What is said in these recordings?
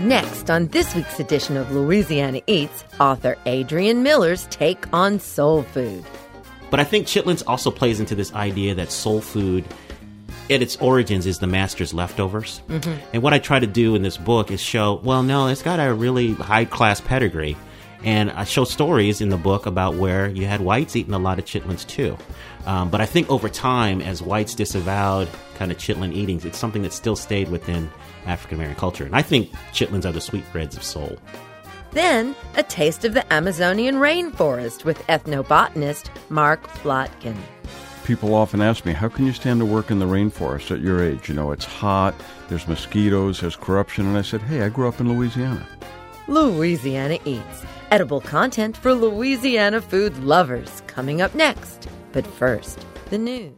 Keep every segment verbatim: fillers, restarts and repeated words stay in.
Next, on this week's edition of Louisiana Eats, author Adrian Miller's take on soul food. But I think chitlins also plays into this idea that soul food, at its origins, is the master's leftovers. Mm-hmm. And what I try to do in this book is show, well, no, it's got a really high-class pedigree. And I show stories in the book about where you had whites eating a lot of chitlins, too. Um, but I think over time, as whites disavowed kind of chitlin eating, it's something that still stayed within African-American culture. And I think chitlins are the sweetbreads of soul. Then, a taste of the Amazonian rainforest with ethnobotanist Mark Plotkin. People often ask me, how can you stand to work in the rainforest at your age? You know, it's hot, there's mosquitoes, there's corruption. And I said, hey, I grew up in Louisiana. Louisiana Eats. Edible content for Louisiana food lovers. Coming up next. But first, the news.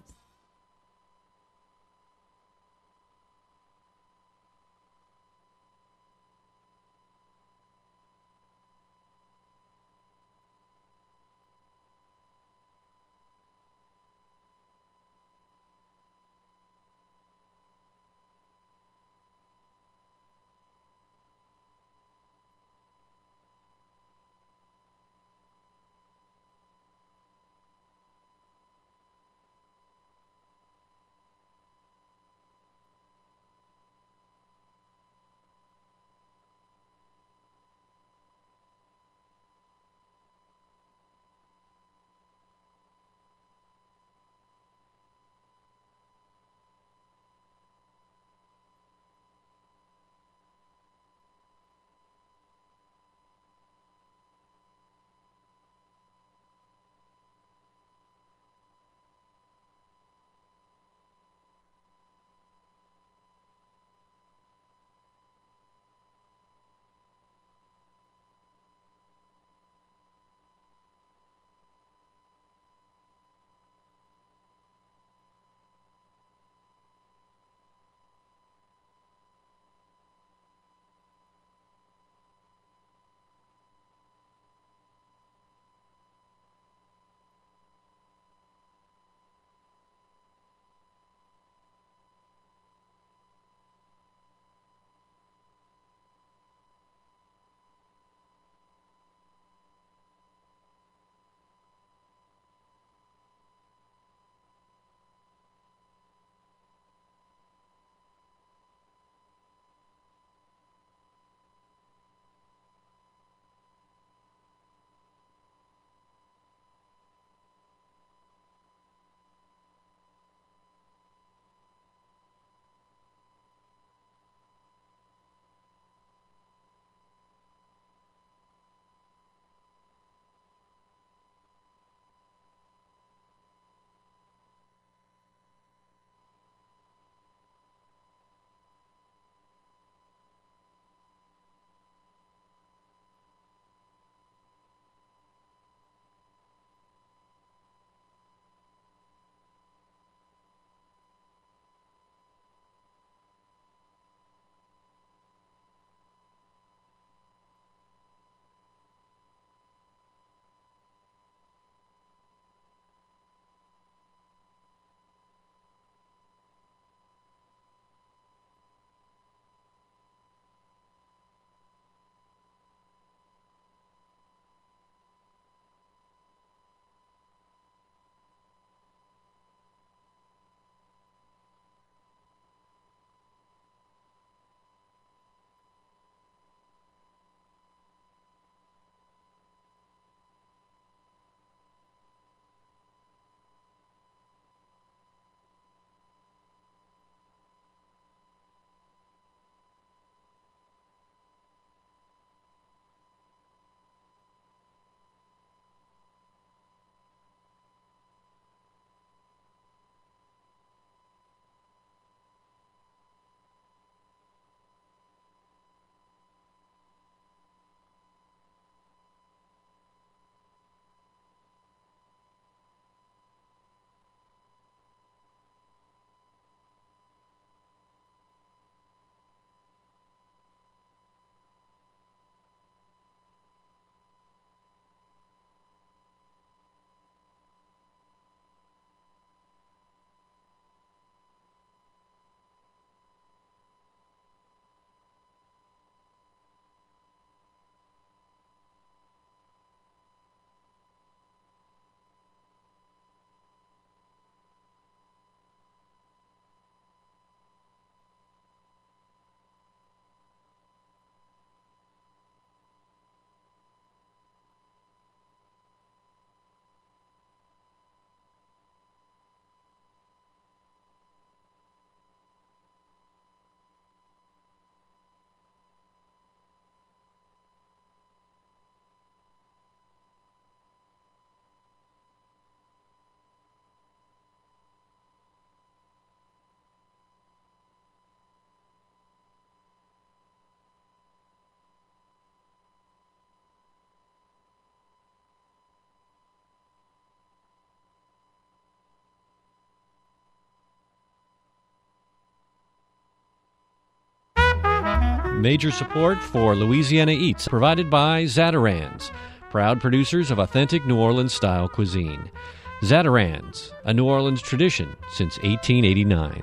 Major support for Louisiana Eats provided by Zatarain's, proud producers of authentic New Orleans-style cuisine. Zatarain's, a New Orleans tradition since eighteen eighty-nine.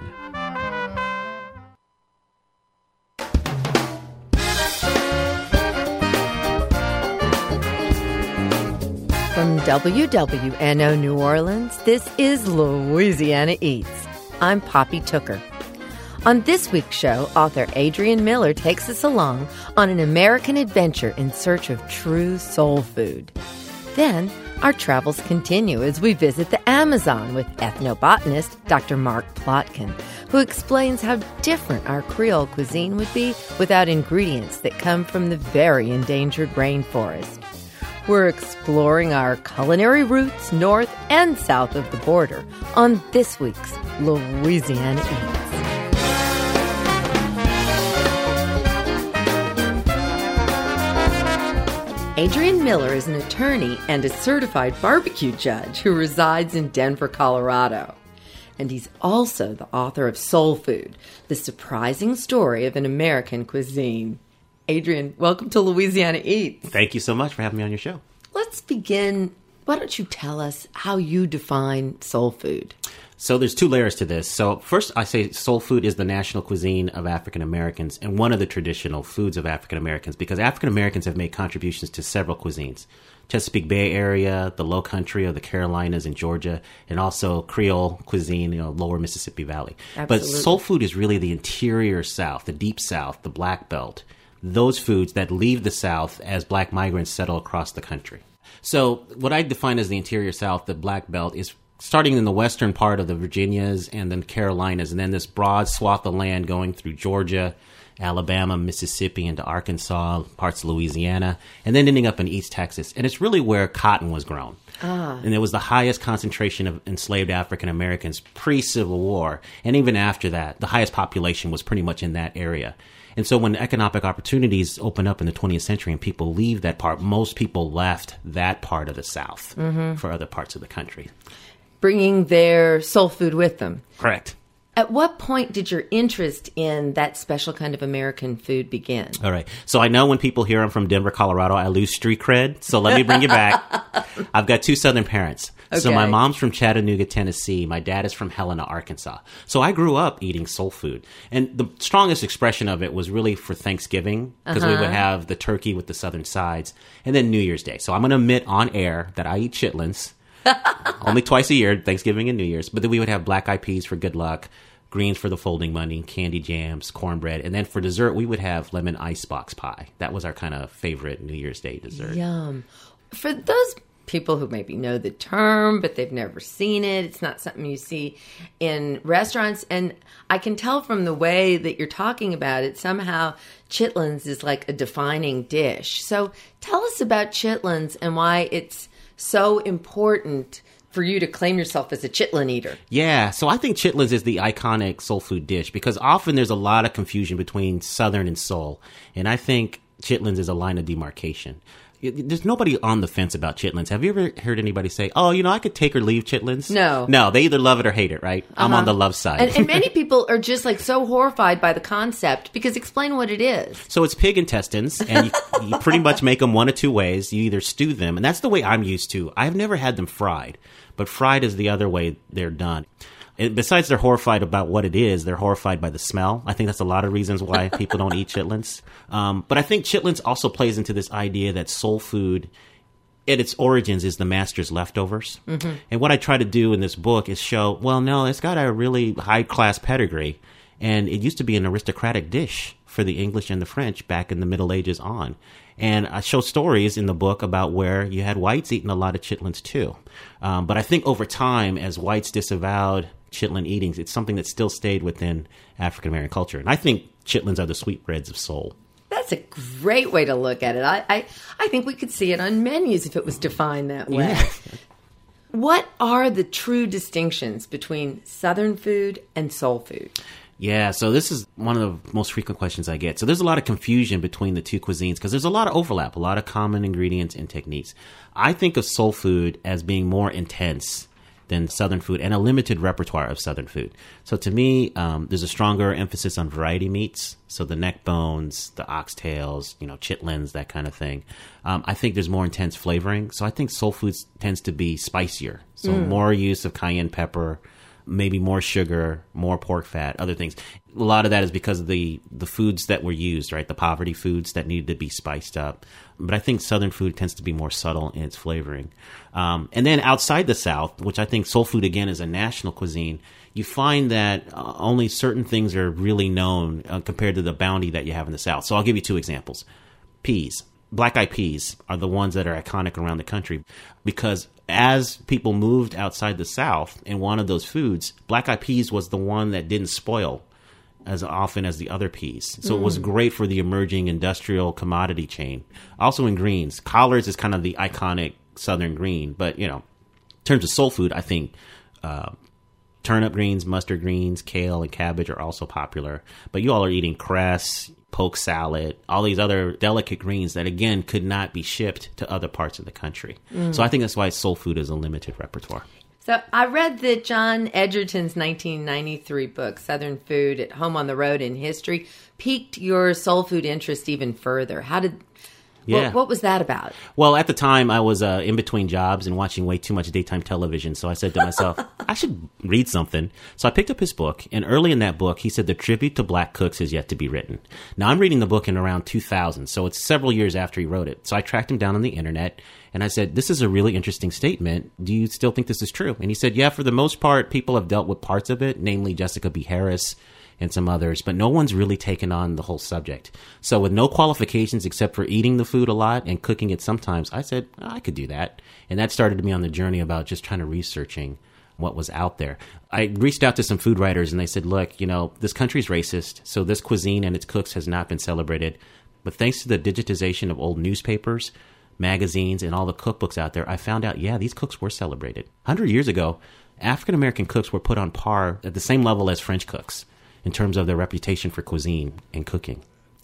From W W N O New Orleans, this is Louisiana Eats. I'm Poppy Tooker. On this week's show, author Adrian Miller takes us along on an American adventure in search of true soul food. Then, our travels continue as we visit the Amazon with ethnobotanist Doctor Mark Plotkin, who explains how different our Creole cuisine would be without ingredients that come from the very endangered rainforest. We're exploring our culinary roots north and south of the border on this week's Louisiana Eats. Adrian Miller is an attorney and a certified barbecue judge who resides in Denver, Colorado. And he's also the author of Soul Food, the surprising story of an American cuisine. Adrian, welcome to Louisiana Eats. Thank you so much for having me on your show. Let's begin. Why don't you tell us how you define soul food? So there's two layers to this. So first, I say soul food is the national cuisine of African Americans and one of the traditional foods of African Americans because African Americans have made contributions to several cuisines. Chesapeake Bay area, the Low Country of the Carolinas and Georgia, and also Creole cuisine, you know, lower Mississippi Valley. Absolutely. But soul food is really the interior South, the deep South, the Black Belt, those foods that leave the South as black migrants settle across the country. So what I define as the interior South, the Black Belt, is starting in the western part of the Virginias and then Carolinas, and then this broad swath of land going through Georgia, Alabama, Mississippi, into Arkansas, parts of Louisiana, and then ending up in East Texas. And it's really where cotton was grown. Ah. And it was the highest concentration of enslaved African Americans pre-Civil War. And even after that, the highest population was pretty much in that area. And so when economic opportunities open up in the twentieth century and people leave that part, most people left that part of the South mm-hmm. for other parts of the country. Bringing their soul food with them. Correct. At what point did your interest in that special kind of American food begin? All right. So I know when people hear I'm from Denver, Colorado, I lose street cred. So let me bring you back. I've got two Southern parents. Okay. So my mom's from Chattanooga, Tennessee. My dad is from Helena, Arkansas. So I grew up eating soul food. And the strongest expression of it was really for Thanksgiving because uh-huh. we would have the turkey with the Southern sides and then New Year's Day. So I'm going to admit on air that I eat chitlins. Only twice a year, Thanksgiving and New Year's. But then we would have black eyed peas for good luck, greens for the folding money, candy jams, cornbread. And then for dessert, we would have lemon icebox pie. That was our kind of favorite New Year's Day dessert. Yum. For those people who maybe know the term, but they've never seen it, it's not something you see in restaurants. And I can tell from the way that you're talking about it, somehow chitlins is like a defining dish. So tell us about chitlins and why it's so important for you to claim yourself as a chitlin eater. Yeah, so I think chitlins is the iconic soul food dish because often there's a lot of confusion between Southern and soul. And I think chitlins is a line of demarcation. There's nobody on the fence about chitlins. Have you ever heard anybody say, oh, you know, I could take or leave chitlins? No. No, they either love it or hate it, right? Uh-huh. I'm on the love side. And, and many people are just like so horrified by the concept because explain what it is. So it's pig intestines, and you, you pretty much make them one of two ways. You either stew them, and that's the way I'm used to. I've never had them fried, but fried is the other way they're done. And besides they're horrified about what it is, they're horrified by the smell. I think that's a lot of reasons why people don't eat chitlins. Um, but I think chitlins also plays into this idea that soul food, at its origins, is the master's leftovers. Mm-hmm. And what I try to do in this book is show, well, no, it's got a really high-class pedigree. And it used to be an aristocratic dish for the English and the French back in the Middle Ages on. And I show stories in the book about where you had whites eating a lot of chitlins too. Um, but I think over time, as whites disavowed chitlin eatings, it's something that still stayed within African American culture. And I think chitlins are the sweetbreads of soul. That's a great way to look at it. I, I, I think we could see it on menus if it was defined that way. Yeah. What are the true distinctions between Southern food and soul food? Yeah, so this is one of the most frequent questions I get. So there's a lot of confusion between the two cuisines because there's a lot of overlap, a lot of common ingredients and techniques. I think of soul food as being more intense than Southern food, and a limited repertoire of Southern food. So to me, um, there's a stronger emphasis on variety meats. So the neck bones, the oxtails, you know, chitlins, that kind of thing. Um, I think there's more intense flavoring. So I think soul food tends to be spicier. So mm. more use of cayenne pepper, maybe more sugar, more pork fat, other things. A lot of that is because of the, the foods that were used, right? The poverty foods that needed to be spiced up. But I think Southern food tends to be more subtle in its flavoring. Um, and then outside the South, which I think soul food, again, is a national cuisine, you find that uh, only certain things are really known uh, compared to the bounty that you have in the South. So I'll give you two examples. Peas. Black-eyed peas are the ones that are iconic around the country because as people moved outside the South and wanted those foods, black-eyed peas was the one that didn't spoil as often as the other peas. So mm. it was great for the emerging industrial commodity chain. Also in greens, collards is kind of the iconic Southern green. But, you know, in terms of soul food, I think uh, turnip greens, mustard greens, kale, and cabbage are also popular. But you all are eating cress, poke salad, all these other delicate greens that, again, could not be shipped to other parts of the country. Mm. So I think that's why soul food is a limited repertoire. So I read that John Edgerton's nineteen ninety-three book, Southern Food at Home on the Road in History, piqued your soul food interest even further. How did... Yeah. What, what was that about? Well, at the time, I was uh, in between jobs and watching way too much daytime television. So I said to myself, I should read something. So I picked up his book. And early in that book, he said the tribute to black cooks is yet to be written. Now, I'm reading the book in around two thousand. So it's several years after he wrote it. So I tracked him down on the internet. And I said, this is a really interesting statement. Do you still think this is true? And he said, yeah, for the most part, people have dealt with parts of it, namely Jessica B. Harris and some others, but no one's really taken on the whole subject. So with no qualifications except for eating the food a lot and cooking it sometimes, I said, oh, I could do that. And that started me on the journey about just trying to researching what was out there. I reached out to some food writers and they said, look, you know, this country's racist, so this cuisine and its cooks has not been celebrated. But thanks to the digitization of old newspapers, magazines, and all the cookbooks out there, I found out, yeah, these cooks were celebrated. one hundred years ago, African-American cooks were put on par at the same level as French cooks in terms of their reputation for cuisine and cooking.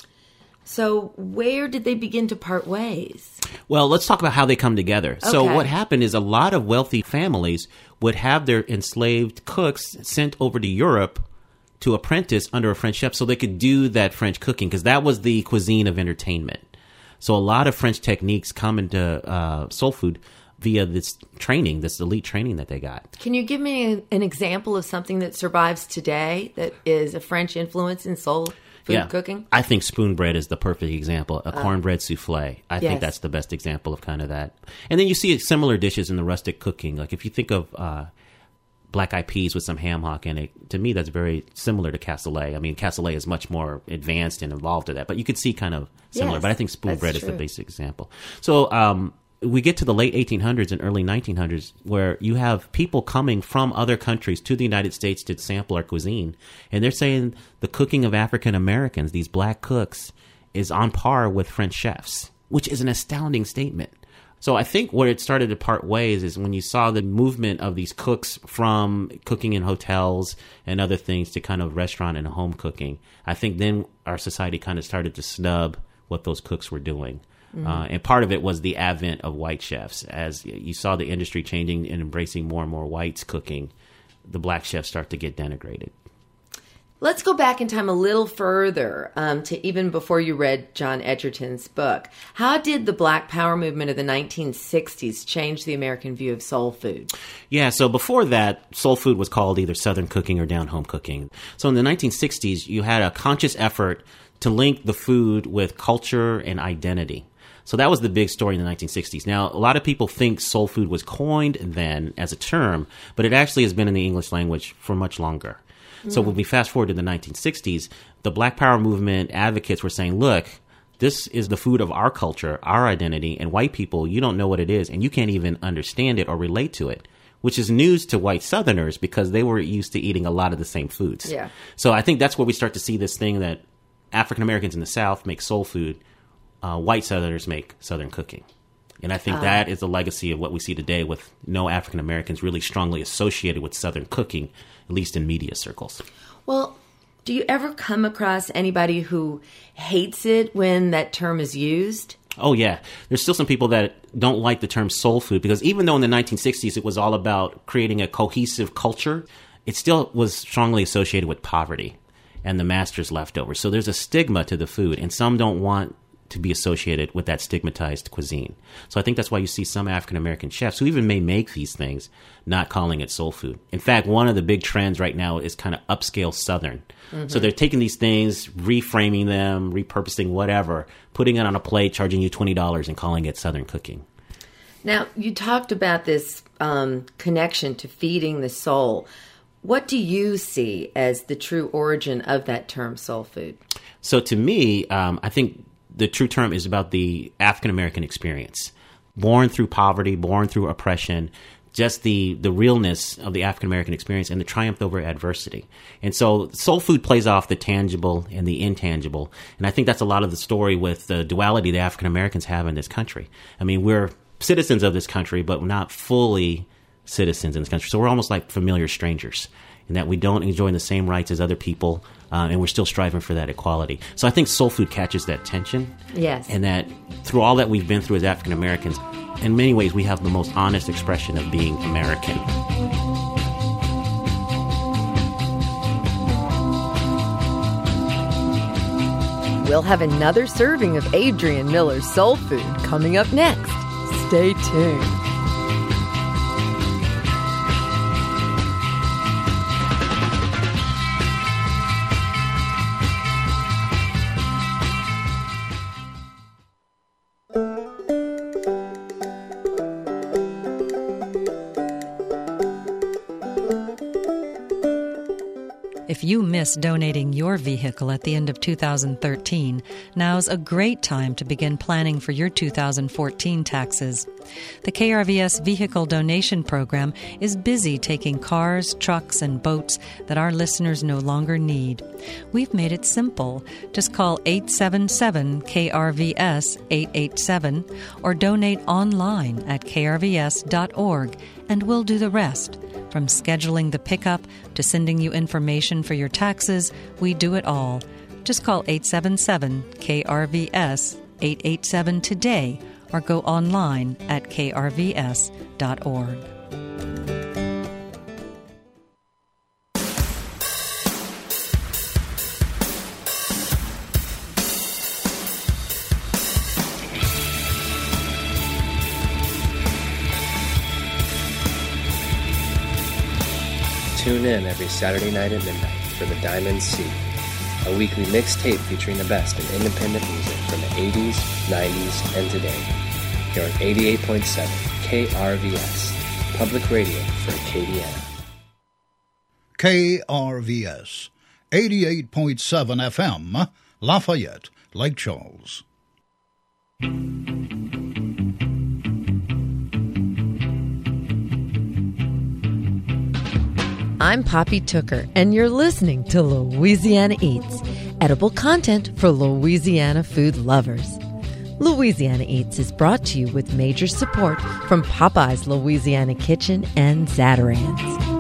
So where did they begin to part ways? Well, let's talk about how they come together. Okay. So what happened is a lot of wealthy families would have their enslaved cooks sent over to Europe to apprentice under a French chef so they could do that French cooking, because that was the cuisine of entertainment. So a lot of French techniques come into uh, soul food via this training, this elite training that they got. Can you give me a, an example of something that survives today that is a French influence in soul food yeah. cooking? I think spoon bread is the perfect example. A uh, cornbread souffle. I yes. think that's the best example of kind of that. And then you see similar dishes in the rustic cooking. Like if you think of uh, black-eyed peas with some ham hock in it, to me that's very similar to cassoulet. I mean, cassoulet is much more advanced and involved to that, but you could see kind of similar. Yes, but I think spoon bread true. is the basic example. So, um, we get to the late eighteen hundreds and early nineteen hundreds where you have people coming from other countries to the United States to sample our cuisine. And they're saying the cooking of African Americans, these black cooks, is on par with French chefs, which is an astounding statement. So I think where it started to part ways is when you saw the movement of these cooks from cooking in hotels and other things to kind of restaurant and home cooking. I think then our society kind of started to snub what those cooks were doing. Mm-hmm. Uh, and part of it was the advent of white chefs. As you saw the industry changing and embracing more and more whites cooking, the black chefs start to get denigrated. Let's go back in time a little further um, to even before you read John Edgerton's book. How did the Black Power movement of the nineteen sixties change the American view of soul food? Yeah, so before that, soul food was called either Southern cooking or down-home cooking. So in the nineteen sixties, you had a conscious effort to link the food with culture and identity. So that was the big story in the nineteen sixties. Now, a lot of people think soul food was coined then as a term, but it actually has been in the English language for much longer. Mm. So when we fast forward to the nineteen sixties, the Black Power movement advocates were saying, look, this is the food of our culture, our identity, and white people, you don't know what it is, and you can't even understand it or relate to it, which is news to white Southerners because they were used to eating a lot of the same foods. Yeah. So I think that's where we start to see this thing that African Americans in the South make soul food. Uh, white Southerners make Southern cooking. And I think uh, that is the legacy of what we see today with no African Americans really strongly associated with Southern cooking, at least in media circles. Well, do you ever come across anybody who hates it when that term is used? Oh, yeah. There's still some people that don't like the term soul food because even though in the nineteen sixties it was all about creating a cohesive culture, it still was strongly associated with poverty and the master's leftovers. So there's a stigma to the food, and some don't want to be associated with that stigmatized cuisine. So I think that's why you see some African-American chefs who even may make these things not calling it soul food. In fact, one of the big trends right now is kind of upscale Southern. Mm-hmm. So they're taking these things, reframing them, repurposing whatever, putting it on a plate, charging you twenty dollars and calling it Southern cooking. Now, you talked about this um, connection to feeding the soul. What do you see as the true origin of that term soul food? So to me, um, I think the true term is about the African-American experience. Born through poverty, born through oppression, just the, the realness of the African-American experience and the triumph over adversity. And so soul food plays off the tangible and the intangible. And I think that's a lot of the story with the duality the African-Americans have in this country. I mean, we're citizens of this country, but we're not fully citizens in this country. So we're almost like familiar strangers in that we don't enjoy the same rights as other people, uh, and we're still striving for that equality. So I think soul food catches that tension. Yes. And that through all that we've been through as African Americans, in many ways we have the most honest expression of being American. We'll have another serving of Adrian Miller's soul food coming up next. Stay tuned. If you miss donating your vehicle at the end of two thousand thirteen, now's a great time to begin planning for your two thousand fourteen taxes. The K R V S Vehicle Donation Program is busy taking cars, trucks, and boats that our listeners no longer need. We've made it simple. Just call eight seven seven K R V S eight eight seven or donate online at k r v s dot org, and we'll do the rest. From scheduling the pickup to sending you information for your taxes, we do it all. Just call eight seven seven K R V S eight eight seven today or go online at k r v s dot org. Tune in every Saturday night at midnight for The Diamond Sea, a weekly mixtape featuring the best in independent music from the eighties, nineties, and today. Here on eighty-eight point seven K R V S, public radio for Acadiana. K R V S, eighty-eight point seven F M, Lafayette, Lake Charles. I'm Poppy Tooker, and you're listening to Louisiana Eats, edible content for Louisiana food lovers. Louisiana Eats is brought to you with major support from Popeye's Louisiana Kitchen and Zatarain's.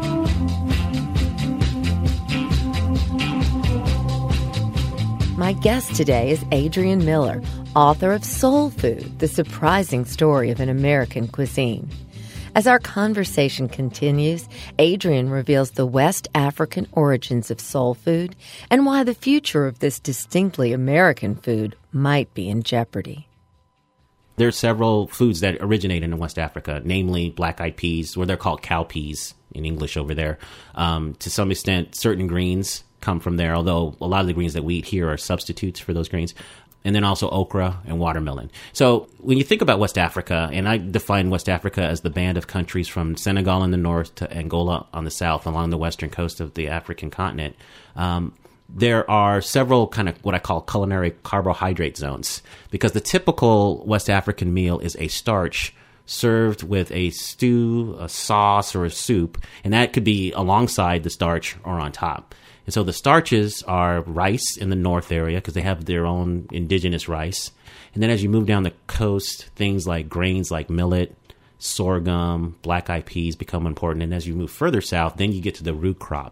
My guest today is Adrian Miller, author of Soul Food, The Surprising Story of an American Cuisine. As our conversation continues, Adrian reveals the West African origins of soul food and why the future of this distinctly American food might be in jeopardy. There are several foods that originate in West Africa, namely black-eyed peas, or they're called cowpeas in English over there. Um, to some extent, certain greens come from there, although a lot of the greens that we eat here are substitutes for those greens. And then also okra and watermelon. So when you think about West Africa, and I define West Africa as the band of countries from Senegal in the north to Angola on the south along the western coast of the African continent, um, there are several kind of what I call culinary carbohydrate zones, because the typical West African meal is a starch served with a stew, a sauce, or a soup, and that could be alongside the starch or on top. And so the starches are rice in the north area because they have their own indigenous rice. And then as you move down the coast, things like grains like millet, sorghum, black-eyed peas become important. And as you move further south, then you get to the root crops.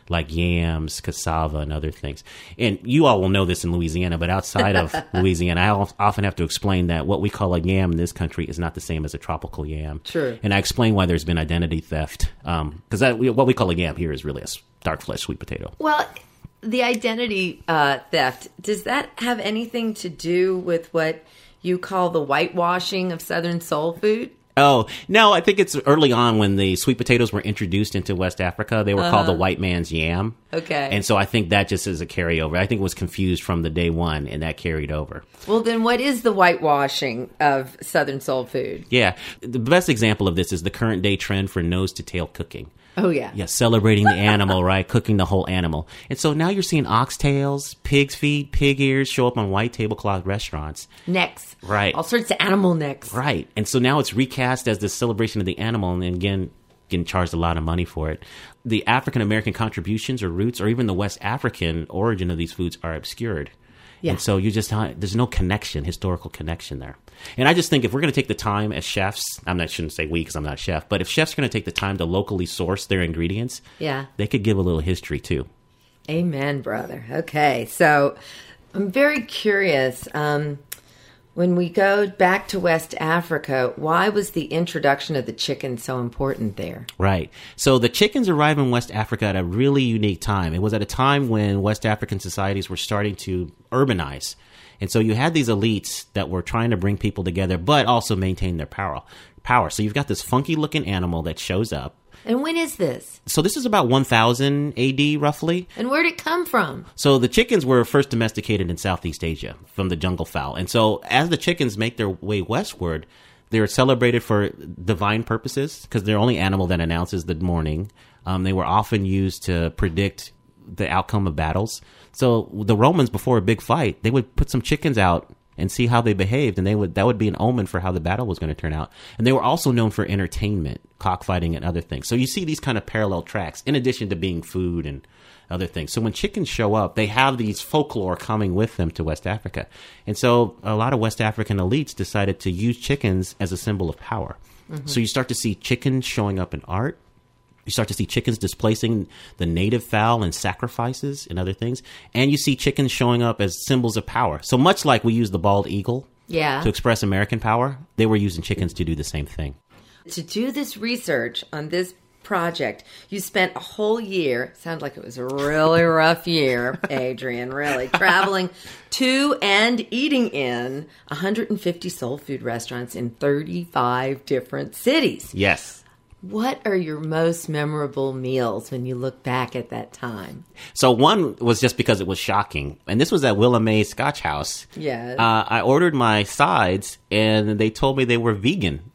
like yams, cassava, and other things. And you all will know this in Louisiana, but outside of Louisiana, I often have to explain that what we call a yam in this country is not the same as a tropical yam. True. And I explain why there's been identity theft, because um, what we call a yam here is really a dark flesh sweet potato. Well, the identity uh, theft, does that have anything to do with what you call the whitewashing of Southern soul food? Oh, no, I think it's early on when the sweet potatoes were introduced into West Africa. They were uh-huh. called the white man's yam. Okay. And so I think that just is a carryover. I think it was confused from the day one, and that carried over. Well, then what is the whitewashing of Southern soul food? Yeah. The best example of this is the current day trend for nose-to-tail cooking. Oh, yeah. Yeah, celebrating the animal, right? Cooking the whole animal. And so now you're seeing oxtails, pig's feet, pig ears show up on white tablecloth restaurants. Necks. Right. All sorts of animal necks. Right. And so now it's recast as the celebration of the animal, and again, getting charged a lot of money for it. The African-American contributions or roots, or even the West African origin of these foods are obscured. Yeah. And so you just, there's no connection, historical connection there. And I just think if we're going to take the time as chefs, I'm not, shouldn't say we because I'm not a chef, but if chefs are going to take the time to locally source their ingredients, yeah, they could give a little history too. Amen, brother. Okay. So I'm very curious. Um, when we go back to West Africa, why was the introduction of the chicken so important there? Right. So the chickens arrived in West Africa at a really unique time. It was at a time when West African societies were starting to urbanize. And so you had these elites that were trying to bring people together, but also maintain their power. Power. So you've got this funky-looking animal that shows up. And when is this? So this is about one thousand A D, roughly. And where did it come from? So the chickens were first domesticated in Southeast Asia from the jungle fowl. And so as the chickens make their way westward, they're celebrated for divine purposes because they're the only animal that announces the morning. Um, they were often used to predict the outcome of battles. So the Romans, before a big fight, they would put some chickens out and see how they behaved, and they would that would be an omen for how the battle was going to turn out. And they were also known for entertainment, cockfighting, and other things. So you see these kind of parallel tracks, in addition to being food and other things. So when chickens show up, they have these folklore coming with them to West Africa. And so a lot of West African elites decided to use chickens as a symbol of power. Mm-hmm. So you start to see chickens showing up in art. You start to see chickens displacing the native fowl in sacrifices and other things. And you see chickens showing up as symbols of power. So much like we use the bald eagle yeah. to express American power, they were using chickens to do the same thing. To do this research on this project, you spent a whole year, sounds like it was a really rough year, Adrian, really, traveling to and eating in one hundred fifty soul food restaurants in thirty-five different cities. Yes. What are your most memorable meals when you look back at that time? So one was just because it was shocking. And this was at Willa May Scotch House. Yes. Uh, I ordered my sides, and they told me they were vegan.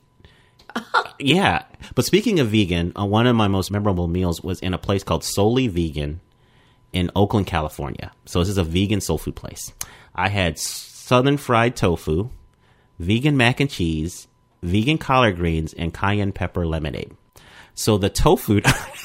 Yeah. But speaking of vegan, uh, one of my most memorable meals was in a place called Solely Vegan in Oakland, California. So this is a vegan soul food place. I had southern fried tofu, vegan mac and cheese, vegan collard greens, and cayenne pepper lemonade. So the tofu...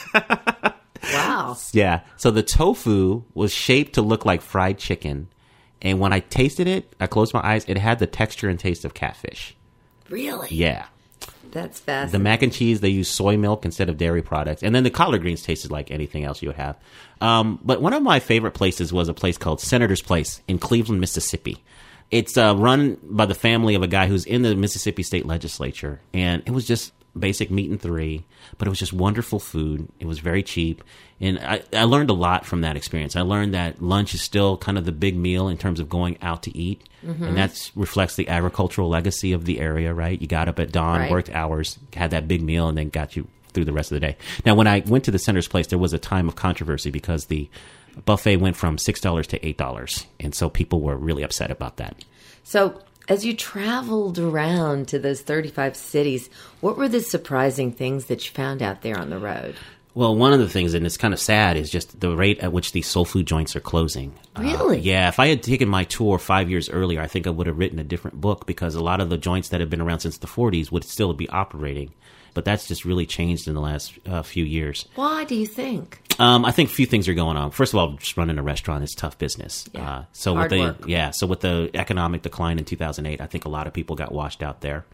Wow. Yeah. So the tofu was shaped to look like fried chicken. And when I tasted it, I closed my eyes, it had the texture and taste of catfish. Really? Yeah. That's fascinating. The mac and cheese, they use soy milk instead of dairy products. And then the collard greens tasted like anything else you would have. Um, but one of my favorite places was a place called Senator's Place in Cleveland, Mississippi. It's uh, run by the family of a guy who's in the Mississippi State Legislature. And it was just basic meat and three, but it was just wonderful food. It was very cheap. And I, I learned a lot from that experience. I learned that lunch is still kind of the big meal in terms of going out to eat. Mm-hmm. And that reflects the agricultural legacy of the area, right? You got up at dawn, right. worked hours, had that big meal, and then got you through the rest of the day. Now, when I went to the Senator's Place, there was a time of controversy because the buffet went from six dollars to eight dollars. And so people were really upset about that. So as you traveled around to those thirty-five cities, what were the surprising things that you found out there on the road? Well, one of the things, and it's kind of sad, is just the rate at which these soul food joints are closing. Really? Uh, yeah. If I had taken my tour five years earlier, I think I would have written a different book because a lot of the joints that have been around since the forties would still be operating. But that's just really changed in the last uh, few years. Why do you think? Um, I think a few things are going on. First of all, just running a restaurant is tough business. Yeah. Uh, so Hard with the work. yeah, so with the economic decline in two thousand eight, I think a lot of people got washed out there.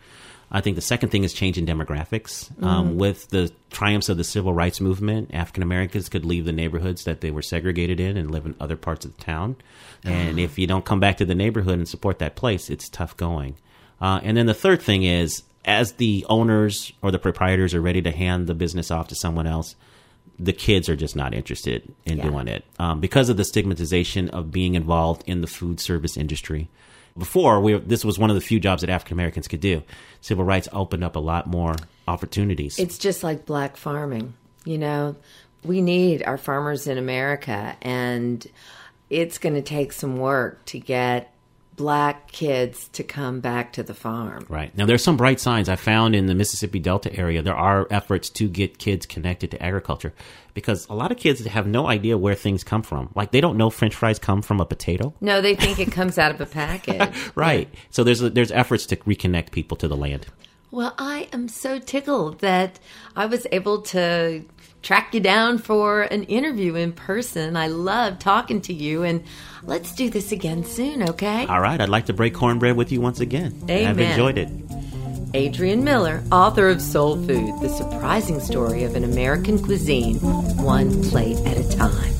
I think the second thing is changing demographics. Mm-hmm. Um, with the triumphs of the civil rights movement, African Americans could leave the neighborhoods that they were segregated in and live in other parts of the town. And if you don't come back to the neighborhood and support that place, it's tough going. Uh, and then the third thing is, as the owners or the proprietors are ready to hand the business off to someone else, the kids are just not interested in yeah. doing it um, because of the stigmatization of being involved in the food service industry. Before, we, this was one of the few jobs that African Americans could do. Civil rights opened up a lot more opportunities. It's just like black farming. You know, we need our farmers in America, and it's going to take some work to get black kids to come back to the farm. Right. Now, there's some bright signs I found in the Mississippi Delta area. There are efforts to get kids connected to agriculture because a lot of kids have no idea where things come from. Like, they don't know French fries come from a potato. No, they think it comes out of a package. Right. Yeah. So there's a, there's efforts to reconnect people to the land. Well, I am so tickled that I was able to track you down for an interview in person. I love talking to you, and let's do this again soon, okay? All right. I'd like to break cornbread with you once again. Amen. I've enjoyed it. Adrian Miller, author of Soul Food, The Surprising Story of an American Cuisine, One Plate at a Time.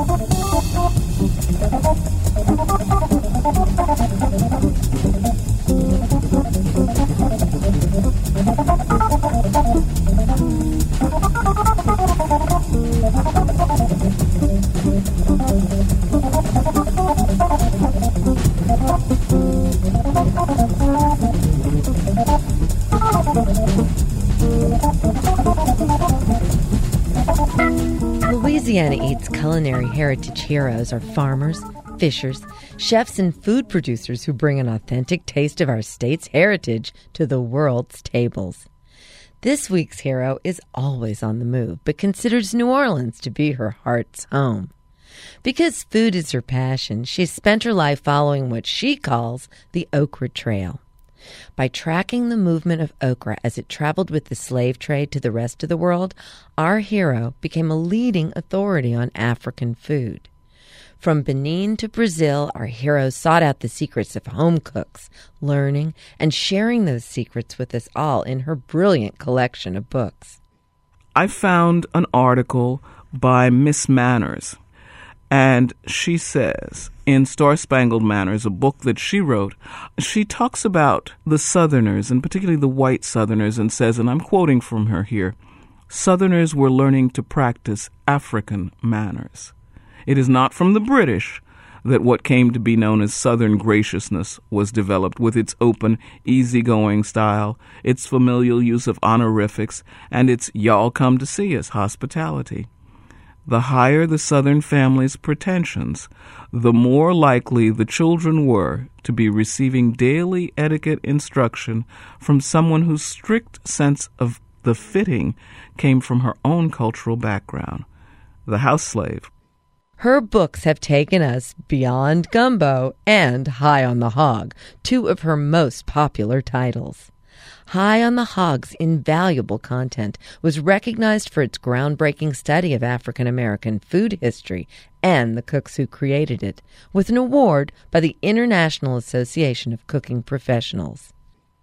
Louisiana Eats culinary heritage heroes are farmers, fishers, chefs, and food producers who bring an authentic taste of our state's heritage to the world's tables. This week's hero is always on the move, but considers New Orleans to be her heart's home. Because food is her passion, she's spent her life following what she calls the Okra Trail. By tracking the movement of okra as it traveled with the slave trade to the rest of the world, our hero became a leading authority on African food. From Benin to Brazil, our hero sought out the secrets of home cooks, learning and sharing those secrets with us all in her brilliant collection of books. I found an article by Miss Manners, and she says, in Star Spangled Manners, a book that she wrote, she talks about the Southerners, and particularly the white Southerners, and says, and I'm quoting from her here, Southerners were learning to practice African manners. It is not from the British that what came to be known as Southern graciousness was developed, with its open, easygoing style, its familial use of honorifics, and its y'all come to see us hospitality. The higher the Southern family's pretensions, the more likely the children were to be receiving daily etiquette instruction from someone whose strict sense of the fitting came from her own cultural background, the house slave. Her books have taken us beyond gumbo and High on the Hog, two of her most popular titles. High on the Hog's invaluable content was recognized for its groundbreaking study of African American food history and the cooks who created it, with an award by the International Association of Cooking Professionals.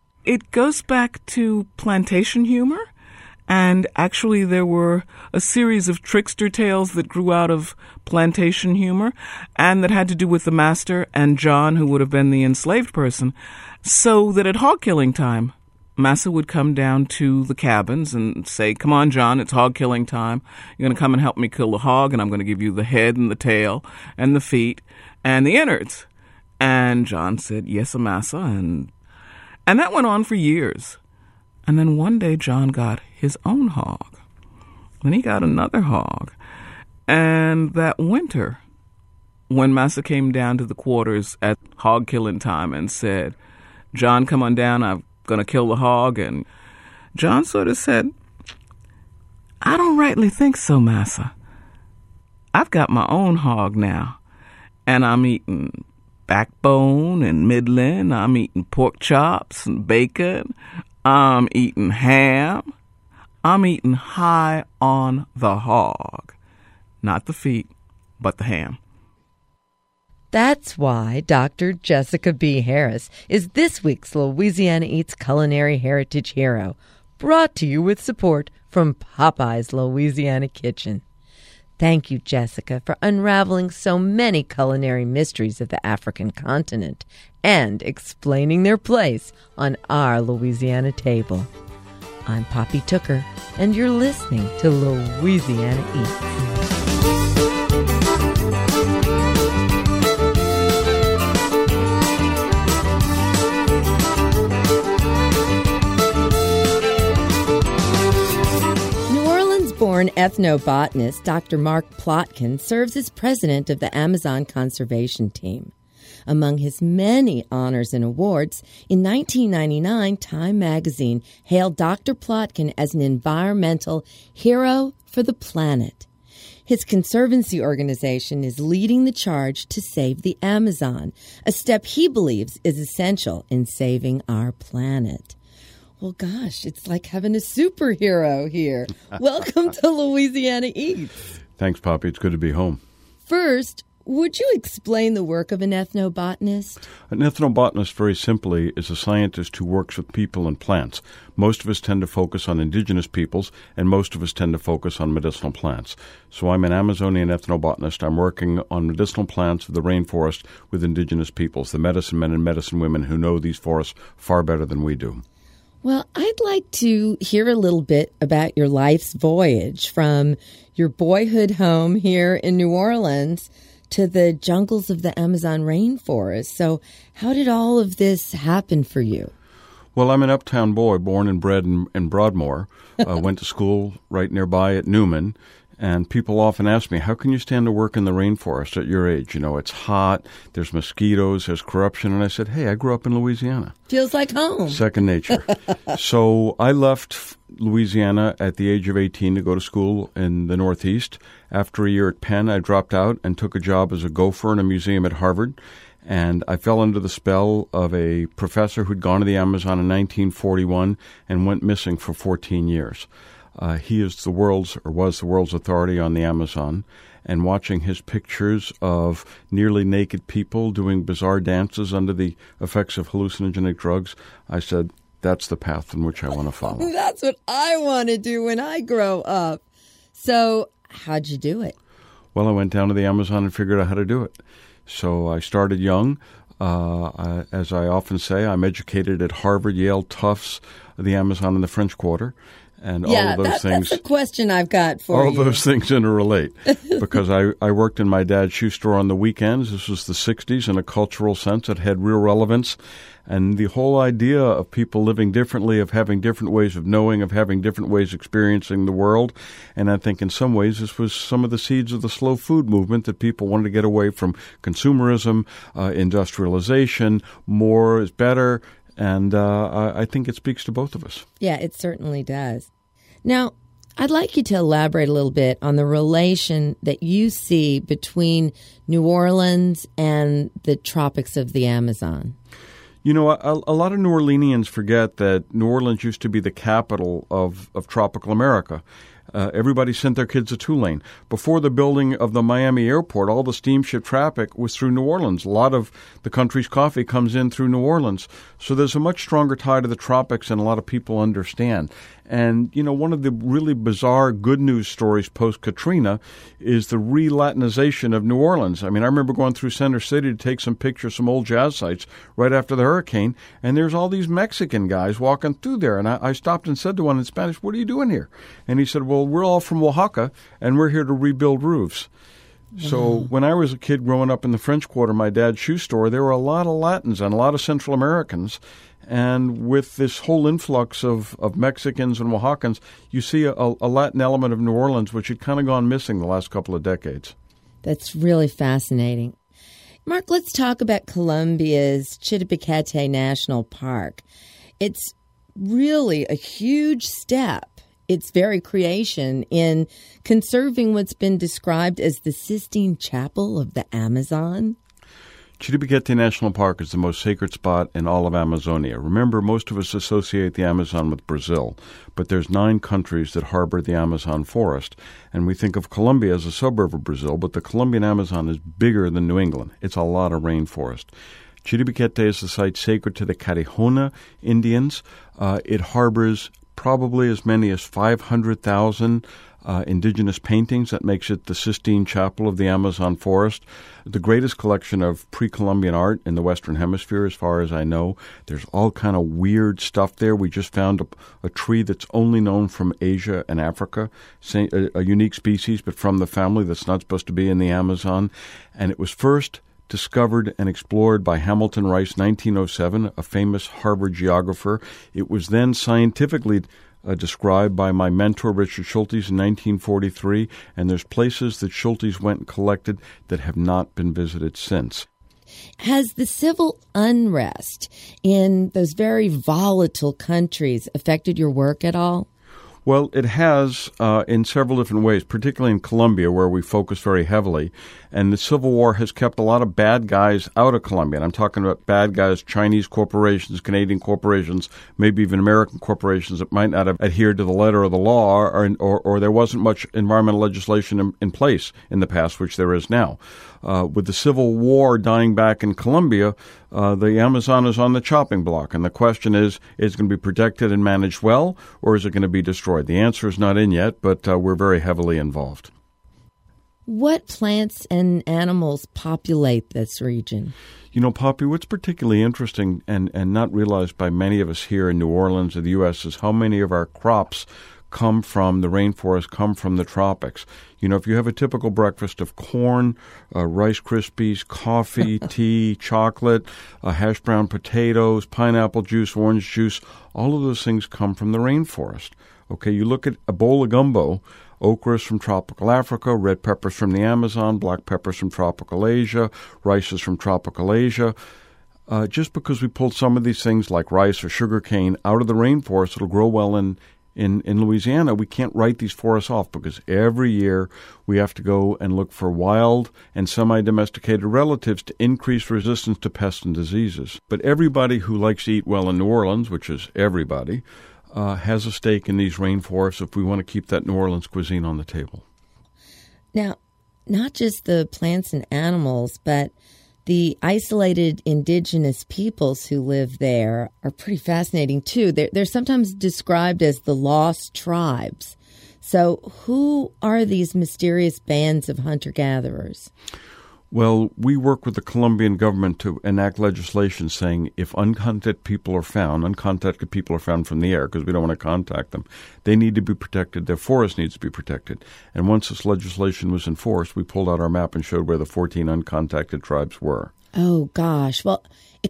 It goes back to plantation humor, and actually there were a series of trickster tales that grew out of plantation humor and that had to do with the master and John, who would have been the enslaved person, so that at hog killing time, Massa would come down to the cabins and say, come on, John, it's hog killing time. You're going to come and help me kill the hog, and I'm going to give you the head and the tail and the feet and the innards. And John said, yes, Massa. And, and that went on for years. And then one day John got his own hog. Then he got another hog. And that winter, when Massa came down to the quarters at hog killing time and said, John, come on down, I'm going to kill the hog, and John sort of said, I don't rightly think so, Massa. I've got my own hog now, and I'm eating backbone and middling, I'm eating pork chops and bacon, I'm eating ham, I'm eating high on the hog. Not the feet, but the ham. That's why Doctor Jessica B. Harris is this week's Louisiana Eats Culinary Heritage Hero, brought to you with support from Popeye's Louisiana Kitchen. Thank you, Jessica, for unraveling so many culinary mysteries of the African continent and explaining their place on our Louisiana table. I'm Poppy Tooker, and you're listening to Louisiana Eats. Born ethnobotanist Doctor Mark Plotkin serves as president of the Amazon Conservation Team. Among his many honors and awards, in nineteen ninety-nine, Time magazine hailed Doctor Plotkin as an environmental hero for the planet. His conservancy organization is leading the charge to save the Amazon, a step he believes is essential in saving our planet. Well, gosh, it's like having a superhero here. Welcome to Louisiana Eats. Thanks, Poppy. It's good to be home. First, would you explain the work of an ethnobotanist? An ethnobotanist, very simply, is a scientist who works with people and plants. Most of us tend to focus on indigenous peoples, and most of us tend to focus on medicinal plants. So I'm an Amazonian ethnobotanist. I'm working on medicinal plants of the rainforest with indigenous peoples, the medicine men and medicine women who know these forests far better than we do. Well, I'd like to hear a little bit about your life's voyage from your boyhood home here in New Orleans to the jungles of the Amazon rainforest. So how did all of this happen for you? Well, I'm an uptown boy, born and bred in, in Broadmoor. uh, went to school right nearby at Newman. And people often ask me, how can you stand to work in the rainforest at your age? You know, it's hot, there's mosquitoes, there's corruption. And I said, hey, I grew up in Louisiana. Feels like home. Second nature. So I left Louisiana at the age of eighteen to go to school in the Northeast. After a year at Penn, I dropped out and took a job as a gopher in a museum at Harvard. And I fell under the spell of a professor who'd gone to the Amazon in nineteen forty-one and went missing for fourteen years. Uh, he is the world's, or was the world's authority on the Amazon, and watching his pictures of nearly naked people doing bizarre dances under the effects of hallucinogenic drugs, I said, that's the path in which I want to follow. That's what I want to do when I grow up. So how'd you do it? Well, I went down to the Amazon and figured out how to do it. So I started young. Uh, I, as I often say, I'm educated at Harvard, Yale, Tufts, the Amazon, and the French Quarter. And yeah, all of those that, things. That's a question I've got for all you. All those things interrelate because I, I worked in my dad's shoe store on the weekends. This was the sixties in a cultural sense. It had real relevance. And the whole idea of people living differently, of having different ways of knowing, of having different ways of experiencing the world. And I think in some ways this was some of the seeds of the slow food movement, that people wanted to get away from consumerism, uh, industrialization, more is better. And uh, I think it speaks to both of us. Yeah, it certainly does. Now, I'd like you to elaborate a little bit on the relation that you see between New Orleans and the tropics of the Amazon. You know, a, a lot of New Orleanians forget that New Orleans used to be the capital of, of tropical America. Uh, everybody sent their kids to Tulane. Before the building of the Miami airport, all the steamship traffic was through New Orleans. A lot of the country's coffee comes in through New Orleans. So there's a much stronger tie to the tropics than a lot of people understand. And, you know, one of the really bizarre good news stories post-Katrina is the re-Latinization of New Orleans. I mean, I remember going through Center City to take some pictures, some old jazz sites right after the hurricane, and there's all these Mexican guys walking through there. And I, I stopped and said to one in Spanish, what are you doing here? And he said, well, we're all from Oaxaca, and we're here to rebuild roofs. So when I was a kid growing up in the French Quarter, my dad's shoe store, there were a lot of Latins and a lot of Central Americans. And with this whole influx of, of Mexicans and Oaxacans, you see a, a Latin element of New Orleans, which had kind of gone missing the last couple of decades. That's really fascinating. Mark, let's talk about Colombia's Chiribiquete National Park. It's really a huge step, its very creation, in conserving what's been described as the Sistine Chapel of the Amazon. Chiribiquete National Park is the most sacred spot in all of Amazonia. Remember, most of us associate the Amazon with Brazil, but there's nine countries that harbor the Amazon forest, and we think of Colombia as a suburb of Brazil, but the Colombian Amazon is bigger than New England. It's a lot of rainforest. Chiribiquete is the site sacred to the Carihona Indians. Uh, it harbors probably as many as five hundred thousand uh, indigenous paintings. That makes it the Sistine Chapel of the Amazon forest, the greatest collection of pre-Columbian art in the Western Hemisphere, as far as I know. There's all kind of weird stuff there. We just found a, a tree that's only known from Asia and Africa, a, a unique species, but from the family that's not supposed to be in the Amazon. And it was first discovered and explored by Hamilton Rice, nineteen oh seven, a famous Harvard geographer. It was then scientifically uh, described by my mentor, Richard Schultes, in nineteen forty-three, and there's places that Schultes went and collected that have not been visited since. Has the civil unrest in those very volatile countries affected your work at all? Well, it has uh, in several different ways, particularly in Colombia, where we focus very heavily. And the Civil War has kept a lot of bad guys out of Colombia. And I'm talking about bad guys, Chinese corporations, Canadian corporations, maybe even American corporations that might not have adhered to the letter of the law, or or, or there wasn't much environmental legislation in, in place in the past, which there is now. Uh, with the Civil War dying back in Colombia, uh, the Amazon is on the chopping block. And the question is, is it going to be protected and managed well, or is it going to be destroyed? The answer is not in yet, but uh, we're very heavily involved. What plants and animals populate this region? You know, Poppy, what's particularly interesting and, and not realized by many of us here in New Orleans or the U S is how many of our crops come from the rainforest, come from the tropics. You know, if you have a typical breakfast of corn, uh, Rice Krispies, coffee, tea, chocolate, uh, hash brown potatoes, pineapple juice, orange juice, all of those things come from the rainforest. Okay, you look at a bowl of gumbo, okras from tropical Africa, red peppers from the Amazon, black peppers from tropical Asia, rices from tropical Asia. Uh, just because we pulled some of these things like rice or sugarcane out of the rainforest, it'll grow well in, in, in Louisiana. We can't write these forests off because every year we have to go and look for wild and semi-domesticated relatives to increase resistance to pests and diseases. But everybody who likes to eat well in New Orleans, which is everybody, Uh, has a stake in these rainforests if we want to keep that New Orleans cuisine on the table. Now, not just the plants and animals, but the isolated indigenous peoples who live there are pretty fascinating, too. They're, they're sometimes described as the lost tribes. So who are these mysterious bands of hunter-gatherers? Well, we work with the Colombian government to enact legislation saying if uncontacted people are found, uncontacted people are found from the air because we don't want to contact them, they need to be protected. Their forest needs to be protected. And once this legislation was enforced, we pulled out our map and showed where the fourteen uncontacted tribes were. Oh, gosh. Well,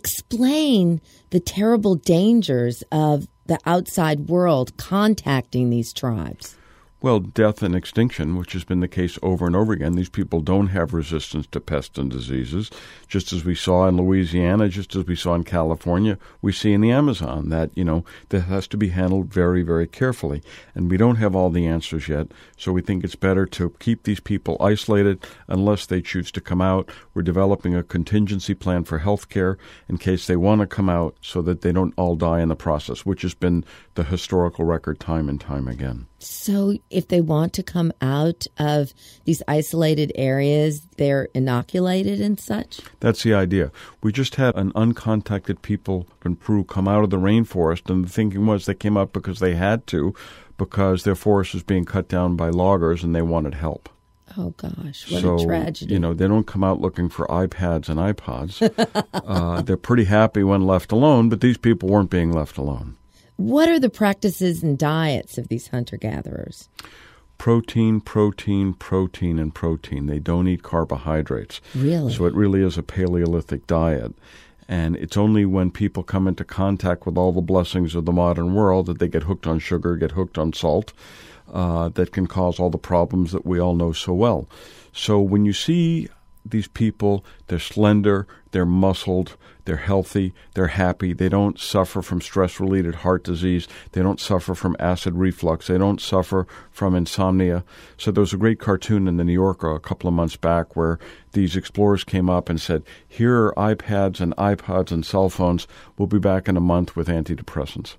explain the terrible dangers of the outside world contacting these tribes. Well, death and extinction, which has been the case over and over again. These people don't have resistance to pests and diseases, just as we saw in Louisiana, just as we saw in California, we see in the Amazon that, you know, that has to be handled very, very carefully. And we don't have all the answers yet, so we think it's better to keep these people isolated unless they choose to come out. We're developing a contingency plan for health care in case they want to come out so that they don't all die in the process, which has been the historical record time and time again. So if they want to come out of these isolated areas, they're inoculated and such? That's the idea. We just had an uncontacted people in Peru come out of the rainforest, and the thinking was they came out because they had to, because their forest was being cut down by loggers and they wanted help. Oh, gosh, what so, a tragedy. You know, they don't come out looking for iPads and iPods. uh, they're pretty happy when left alone, but these people weren't being left alone. What are the practices and diets of these hunter-gatherers? Protein, protein, protein, and protein. They don't eat carbohydrates. Really? So it really is a Paleolithic diet. And it's only when people come into contact with all the blessings of the modern world that they get hooked on sugar, get hooked on salt, uh, that can cause all the problems that we all know so well. So when you see these people, they're slender, they're muscled, they're healthy, they're happy. They don't suffer from stress-related heart disease. They don't suffer from acid reflux. They don't suffer from insomnia. So there was a great cartoon in the New Yorker a couple of months back where these explorers came up and said, here are iPads and iPods and cell phones. We'll be back in a month with antidepressants.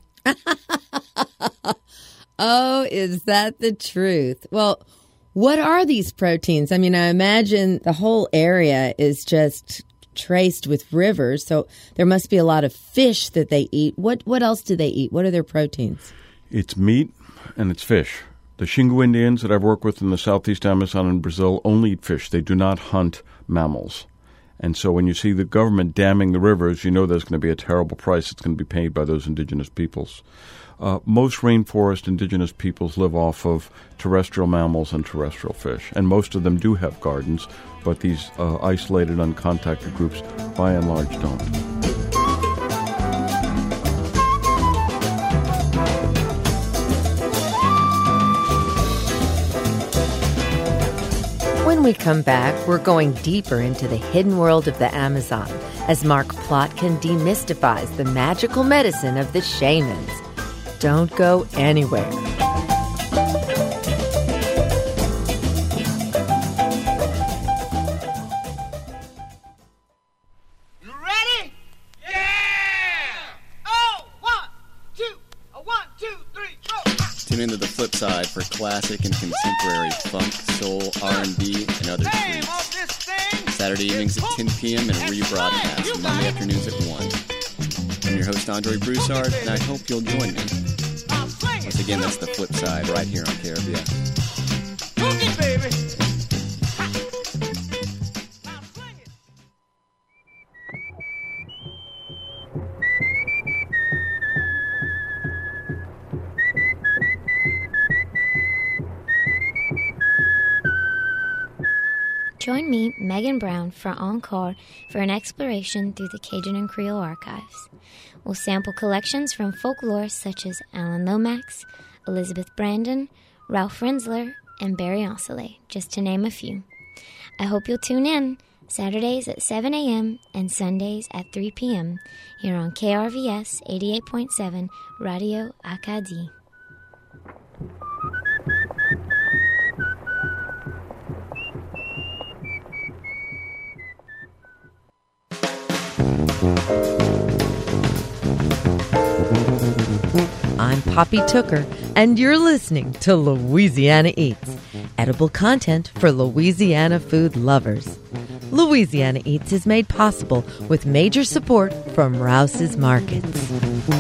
Oh, is that the truth? Well, what are these proteins? I mean, I imagine the whole area is just traced with rivers, so there must be a lot of fish that they eat. What what else do they eat? What are their proteins? It's meat and it's fish. The Xingu Indians that I've worked with in the southeast Amazon and Brazil only eat fish. They do not hunt mammals. And so when you see the government damming the rivers, you know there's going to be a terrible price that's going to be paid by those indigenous peoples. Uh, most rainforest indigenous peoples live off of terrestrial mammals and terrestrial fish, and most of them do have gardens, but these uh, isolated, uncontacted groups, by and large, don't. When we come back, we're going deeper into the hidden world of the Amazon as Mark Plotkin demystifies the magical medicine of the shamans. Don't go anywhere. You ready? Yeah! Oh, one, two, a one, two, three, go! Tune into The Flip Side for classic and contemporary funk, soul, R and B, and other treats. Saturday evenings at ten p.m. and rebroadcast Monday afternoons at one. I'm your host, Andre Broussard, and I hope you'll join me. Once again, that's The Flip Side right here on K R V S. Cookie, baby! Join me, Megan Brown, for Encore for an exploration through the Cajun and Creole archives. We'll sample collections from folklore such as Alan Lomax, Elizabeth Brandon, Ralph Rensler, and Barry Ancelet, just to name a few. I hope you'll tune in Saturdays at seven a.m. and Sundays at three p.m. here on K R V S eighty-eight point seven Radio Acadie. I'm Poppy Tooker, and you're listening to Louisiana Eats, edible content for Louisiana food lovers. Louisiana Eats is made possible with major support from Rouse's Markets.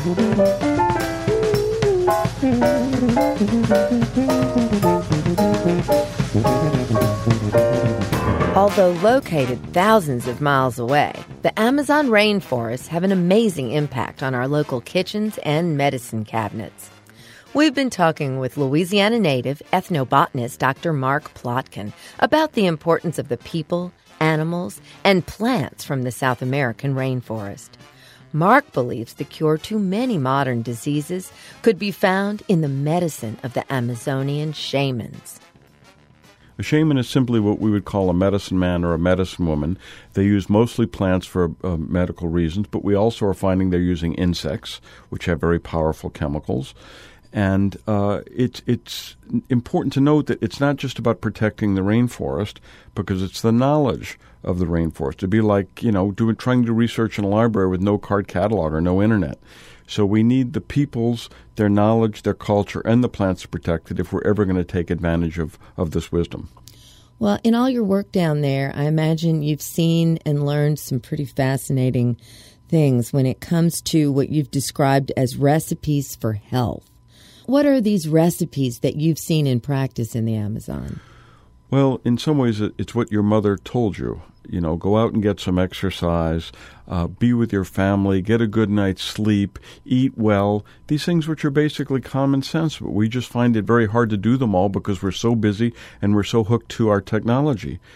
Although located thousands of miles away, the Amazon rainforests have an amazing impact on our local kitchens and medicine cabinets. We've been talking with Louisiana native ethnobotanist Doctor Mark Plotkin about the importance of the people, animals, and plants from the South American rainforest. Mark believes the cure to many modern diseases could be found in the medicine of the Amazonian shamans. A shaman is simply what we would call a medicine man or a medicine woman. They use mostly plants for uh, medical reasons, but we also are finding they're using insects, which have very powerful chemicals. And uh, it's it's important to note that it's not just about protecting the rainforest, because it's the knowledge of the rainforest. It'd be like, you know, doing trying to do research in a library with no card catalog or no internet. So we need the peoples, their knowledge, their culture, and the plants protected if we're ever going to take advantage of, of this wisdom. Well, in all your work down there, I imagine you've seen and learned some pretty fascinating things when it comes to what you've described as recipes for health. What are these recipes that you've seen in practice in the Amazon? Well, in some ways, it's what your mother told you. You know, go out and get some exercise, uh, be with your family, get a good night's sleep, eat well. These things which are basically common sense, but we just find it very hard to do them all because we're so busy and we're so hooked to our technology.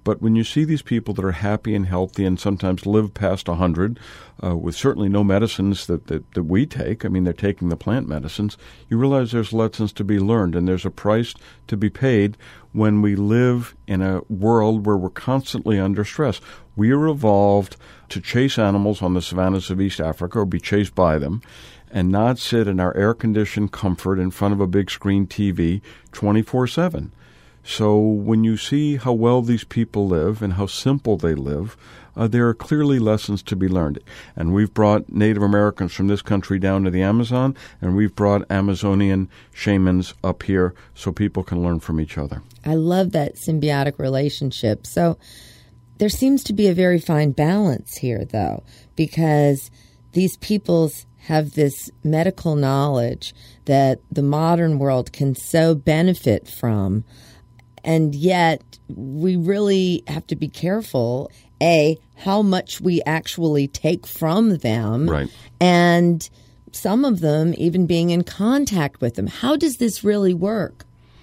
But when you see these people that are happy and healthy and sometimes live past one hundred uh, with certainly no medicines that, that, that we take, I mean, they're taking the plant medicines, you realize there's lessons to be learned and there's a price to be paid when we live in a world where we're constantly under stress. We are evolved to chase animals on the savannas of East Africa or be chased by them and not sit in our air-conditioned comfort in front of a big screen T V twenty-four seven. So when you see how well these people live and how simple they live, uh, there are clearly lessons to be learned. And we've brought Native Americans from this country down to the Amazon, and we've brought Amazonian shamans up here so people can learn from each other. I love that symbiotic relationship. So there seems to be a very fine balance here, though, because these peoples have this medical knowledge that the modern world can so benefit from. And yet we really have to be careful, A, how much we actually take from them, right, and some of them even being in contact with them. How does this really work?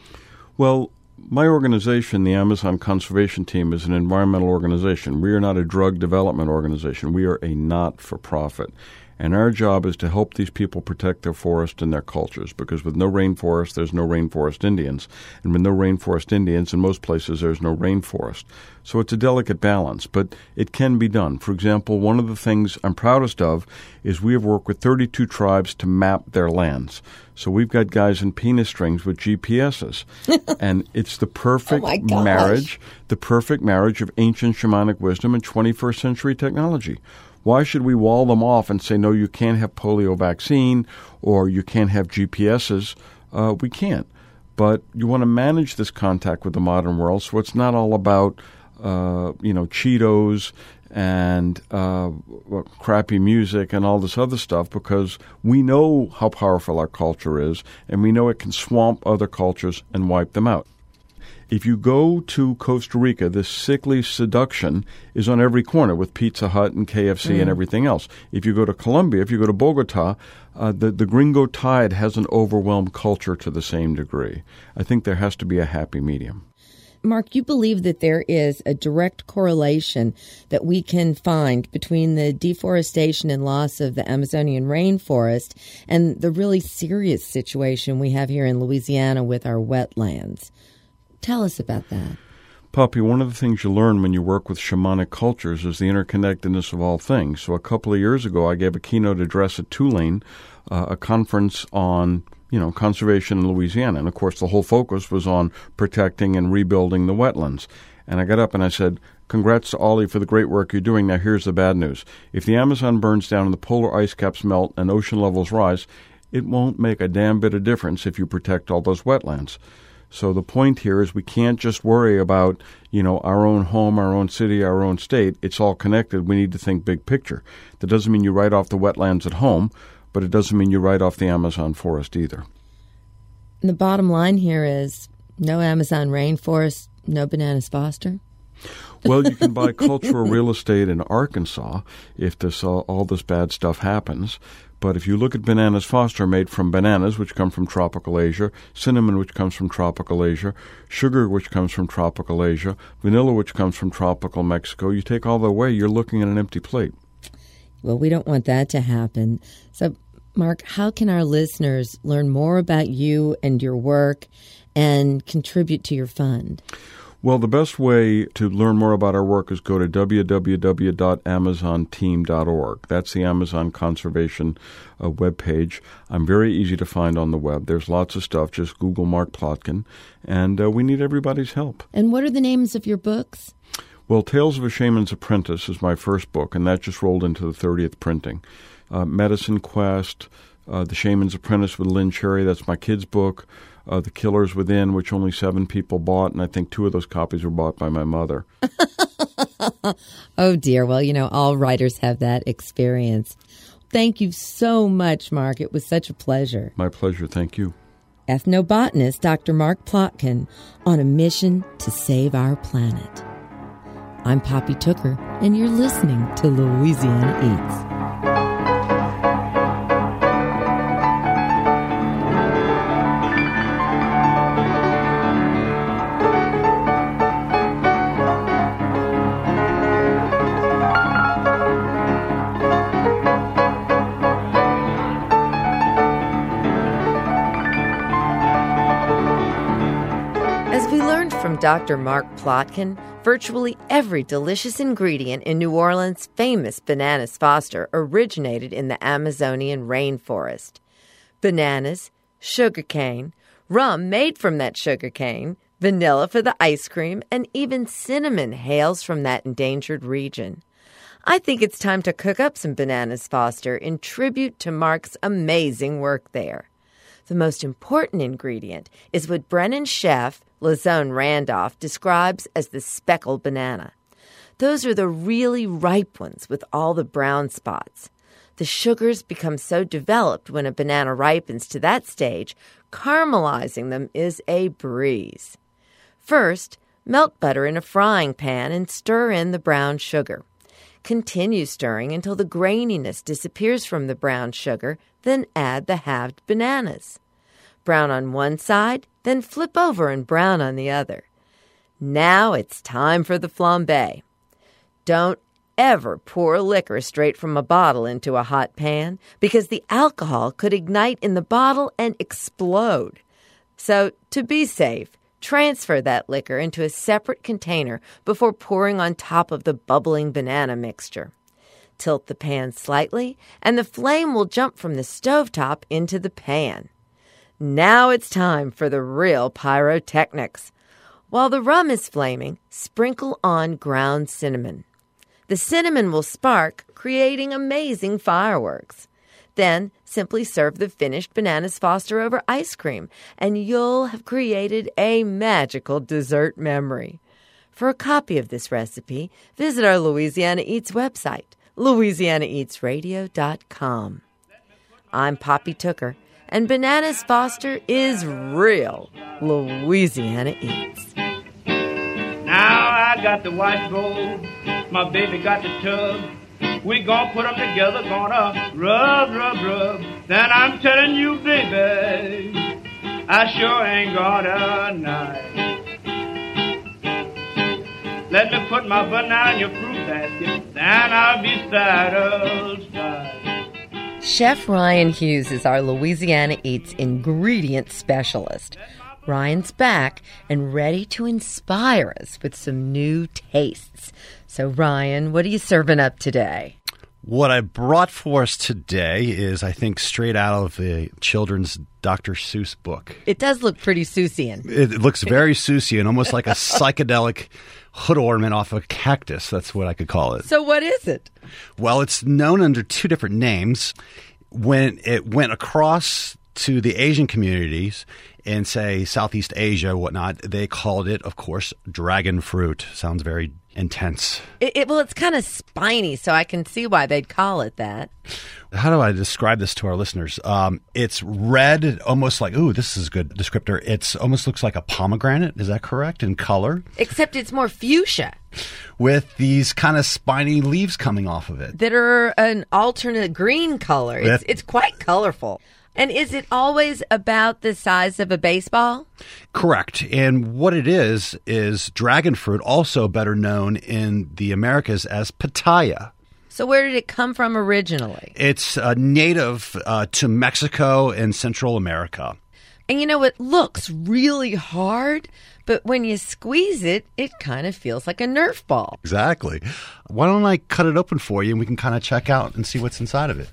Well, my organization, the Amazon Conservation Team, is an environmental organization. We are not a drug development organization. We are a not-for-profit. And our job is to help these people protect their forest and their cultures, because with no rainforest, there's no rainforest Indians. And with no rainforest Indians, in most places, there's no rainforest. So it's a delicate balance, but it can be done. For example, one of the things I'm proudest of is we have worked with thirty-two tribes to map their lands. So we've got guys in penis strings with G P S's. And it's the perfect oh marriage, the perfect marriage of ancient shamanic wisdom and twenty-first century technology. Why should we wall them off and say, no, you can't have polio vaccine or you can't have G P S's? Uh, we can't. But you want to manage this contact with the modern world so it's not all about, uh, you know, Cheetos and uh, crappy music and all this other stuff, because we know how powerful our culture is and we know it can swamp other cultures and wipe them out. If you go to Costa Rica, this sickly seduction is on every corner with Pizza Hut and K F C mm. and everything else. If you go to Colombia, if you go to Bogota, uh, the, the gringo tide hasn't overwhelmed culture to the same degree. I think there has to be a happy medium. Mark, you believe that there is a direct correlation that we can find between the deforestation and loss of the Amazonian rainforest and the really serious situation we have here in Louisiana with our wetlands. Tell us about that. Poppy, one of the things you learn when you work with shamanic cultures is the interconnectedness of all things. So a couple of years ago, I gave a keynote address at Tulane, uh, a conference on, you know, conservation in Louisiana. And, of course, the whole focus was on protecting and rebuilding the wetlands. And I got up and I said, congrats to all of you for the great work you're doing. Now, here's the bad news. If the Amazon burns down and the polar ice caps melt and ocean levels rise, it won't make a damn bit of difference if you protect all those wetlands. So the point here is we can't just worry about, you know, our own home, our own city, our own state. It's all connected. We need to think big picture. That doesn't mean you write off the wetlands at home, but it doesn't mean you write off the Amazon forest either. And the bottom line here is no Amazon rainforest, no Bananas Foster. Well, you can buy cultural real estate in Arkansas if this uh, all this bad stuff happens. But if you look at Bananas Foster, made from bananas, which come from tropical Asia, cinnamon, which comes from tropical Asia, sugar, which comes from tropical Asia, vanilla, which comes from tropical Mexico, you take all that away, you're looking at an empty plate. Well, we don't want that to happen. So, Mark, how can our listeners learn more about you and your work and contribute to your fund? Well, the best way to learn more about our work is go to w w w dot amazon team dot org. That's the Amazon Conservation uh, webpage. I'm very easy to find on the web. There's lots of stuff. Just Google Mark Plotkin. And uh, we need everybody's help. And what are the names of your books? Well, Tales of a Shaman's Apprentice is my first book, and that just rolled into the thirtieth printing. Uh, Medicine Quest, uh, The Shaman's Apprentice with Lynn Cherry, that's my kid's book. Uh, The Killers Within, which only seven people bought, and I think two of those copies were bought by my mother. Oh, dear. Well, you know, all writers have that experience. Thank you so much, Mark. It was such a pleasure. My pleasure. Thank you. Ethnobotanist Doctor Mark Plotkin on a mission to save our planet. I'm Poppy Tooker, and you're listening to Louisiana Eats. Doctor Mark Plotkin, virtually every delicious ingredient in New Orleans' famous Bananas Foster originated in the Amazonian rainforest. Bananas, sugarcane, rum made from that sugarcane, vanilla for the ice cream, and even cinnamon hails from that endangered region. I think it's time to cook up some Bananas Foster in tribute to Mark's amazing work there. The most important ingredient is what Brennan chef Lazone Randolph describes as the speckled banana. Those are the really ripe ones with all the brown spots. The sugars become so developed when a banana ripens to that stage, caramelizing them is a breeze. First, melt butter in a frying pan and stir in the brown sugar. Continue stirring until the graininess disappears from the brown sugar, then add the halved bananas. Brown on one side, then flip over and brown on the other. Now it's time for the flambé. Don't ever pour liquor straight from a bottle into a hot pan because the alcohol could ignite in the bottle and explode. So, to be safe, transfer that liquor into a separate container before pouring on top of the bubbling banana mixture. Tilt the pan slightly, and the flame will jump from the stovetop into the pan. Now it's time for the real pyrotechnics. While the rum is flaming, sprinkle on ground cinnamon. The cinnamon will spark, creating amazing fireworks. Then simply serve the finished Bananas Foster over ice cream, and you'll have created a magical dessert memory. For a copy of this recipe, visit our Louisiana Eats website, louisiana eats radio dot com. I'm Poppy Tooker, and Bananas Foster is real Louisiana Eats. Now I got the white gold, my baby got the tub. We gon' put them together, gonna rub, rub, rub. Then I'm telling you, baby, I sure ain't gonna night. Let me put my banana in your fruit basket, then I'll be satisfied. Chef Ryan Hughes is our Louisiana Eats ingredient specialist. Ryan's back and ready to inspire us with some new tastes. So, Ryan, what are you serving up today? What I brought for us today is, I think, straight out of the children's Doctor Seuss book. It does look pretty Seussian. It, it looks very Seussian, almost like a psychedelic hood ornament off a cactus. That's what I could call it. So what is it? Well, it's known under two different names. When it went across to the Asian communities in, say, Southeast Asia or whatnot, they called it, of course, dragon fruit. Sounds very intense. It, it, well, it's kind of spiny, so I can see why they'd call it that. How do I describe this to our listeners? Um, it's red, almost like, ooh, this is a good descriptor. It's almost looks like a pomegranate. Is that correct in color? Except it's more fuchsia. With these kind of spiny leaves coming off of it. That are an alternate green color. It's, it's quite colorful. And is it always about the size of a baseball? Correct. And what it is, is dragon fruit, also better known in the Americas as pitaya. So where did it come from originally? It's uh, native uh, to Mexico and Central America. And you know, it looks really hard, but when you squeeze it, it kind of feels like a Nerf ball. Exactly. Why don't I cut it open for you and we can kind of check out and see what's inside of it.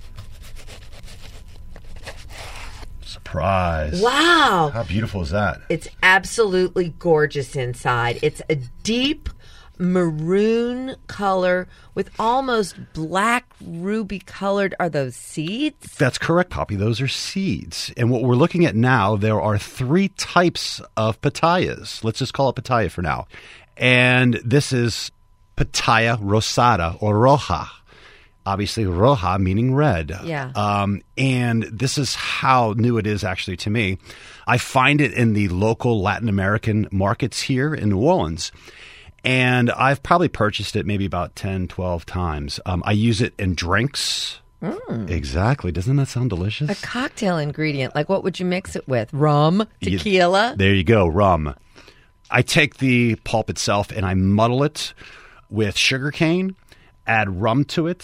Surprise. Wow. How beautiful is that? It's absolutely gorgeous inside. It's a deep maroon color with almost black ruby colored. Are those seeds? That's correct, Poppy. Those are seeds. And what we're looking at now, there are three types of pitayas. Let's just call it pitaya for now. And this is pitaya rosada or roja. Obviously, roja meaning red. Yeah. Um, and this is how new it is actually to me. I find it in the local Latin American markets here in New Orleans. And I've probably purchased it maybe about ten, twelve times. Um, I use it in drinks. Mm. Exactly. Doesn't that sound delicious? A cocktail ingredient. Like what would you mix it with? Rum? Tequila? You, there you go, rum. I take the pulp itself and I muddle it with sugar cane, add rum to it,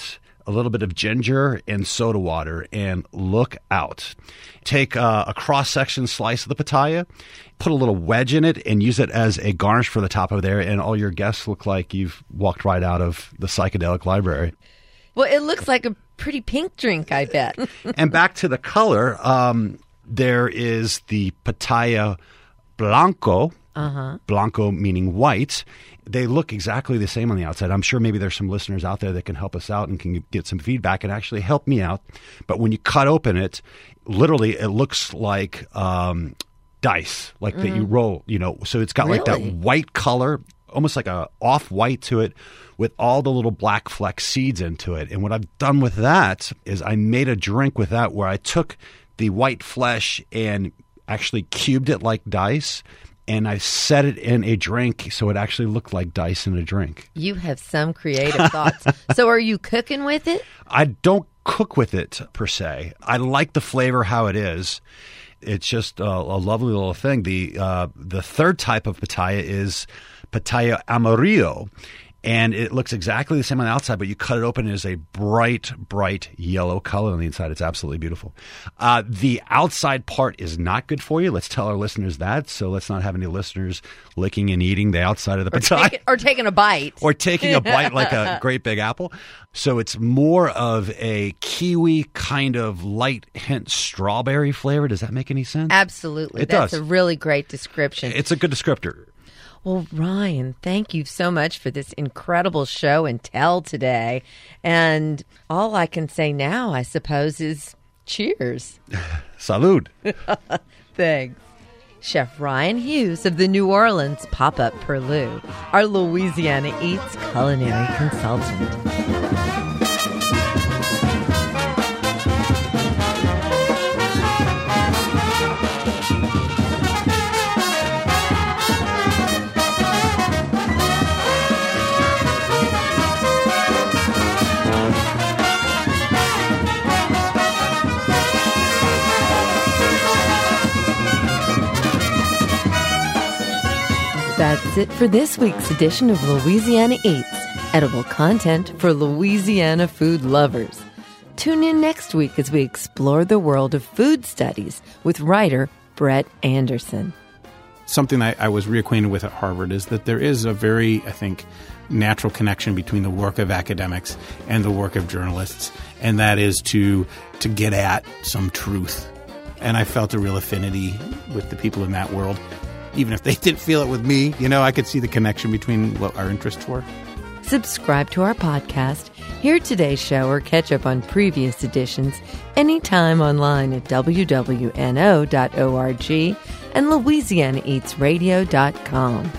a little bit of ginger and soda water, and look out. Take uh, a cross-section slice of the pitaya, put a little wedge in it, and use it as a garnish for the top of there, and all your guests look like you've walked right out of the psychedelic library. Well, it looks like a pretty pink drink, I bet. And back to the color, um, there is the pitaya blanco, uh-huh. blanco meaning white. They look exactly the same on the outside. I'm sure maybe there's some listeners out there that can help us out and can get some feedback and actually help me out. But when you cut open it, literally it looks like um, dice, like mm. that you roll, you know. So it's got really? like that white color, almost like a off-white to it, with all the little black fleck seeds into it. And what I've done with that is I made a drink with that where I took the white flesh and actually cubed it like dice, and I set it in a drink so it actually looked like dice in a drink. You have some creative thoughts. So are you cooking with it? I don't cook with it, per se. I like the flavor how it is. It's just a, a lovely little thing. The, uh, the third type of pitaya is pitaya amarillo. And it looks exactly the same on the outside, but you cut it open, it is a bright, bright yellow color on the inside. It's absolutely beautiful. Uh, the outside part is not good for you. Let's tell our listeners that. So let's not have any listeners licking and eating the outside of the or, pitaya. take, or taking a bite. Or taking a bite like a great big apple. So it's more of a kiwi kind of light hint strawberry flavor. Does that make any sense? Absolutely. It That's does. a really great description. It's a good descriptor. Well, Ryan, thank you so much for this incredible show and tell today. And all I can say now, I suppose, is cheers. Salud. Thanks. Chef Ryan Hughes of the New Orleans Pop-Up Perlou, our Louisiana Eats culinary consultant. That's it for this week's edition of Louisiana Eats, edible content for Louisiana food lovers. Tune in next week as we explore the world of food studies with writer Brett Anderson. Something I, I was reacquainted with at Harvard is that there is a very, I think, natural connection between the work of academics and the work of journalists, and that is to to get at some truth. And I felt a real affinity with the people in that world. Even if they didn't feel it with me, you know, I could see the connection between what our interests were. Subscribe to our podcast, hear today's show, or catch up on previous editions anytime online at w w n o dot org and louisiana eats radio dot com.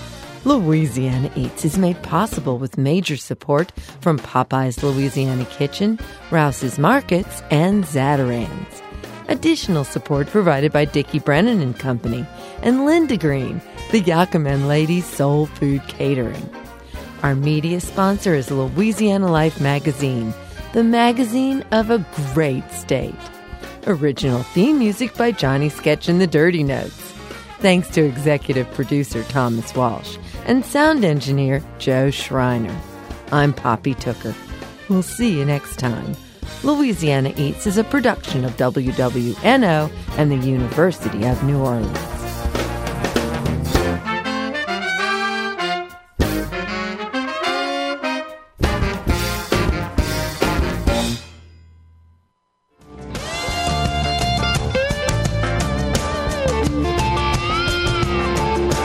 Louisiana Eats is made possible with major support from Popeye's Louisiana Kitchen, Rouse's Markets, and Zatarain's. Additional support provided by Dickie Brennan and Company and Linda Green, the Yakima Ladies Soul Food Catering. Our media sponsor is Louisiana Life Magazine, the magazine of a great state. Original theme music by Johnny Sketch and the Dirty Notes. Thanks to executive producer Thomas Walsh and sound engineer Joe Schreiner. I'm Poppy Tooker. We'll see you next time. Louisiana Eats is a production of W W N O and the University of New Orleans.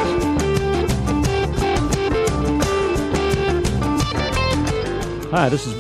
Hi, this is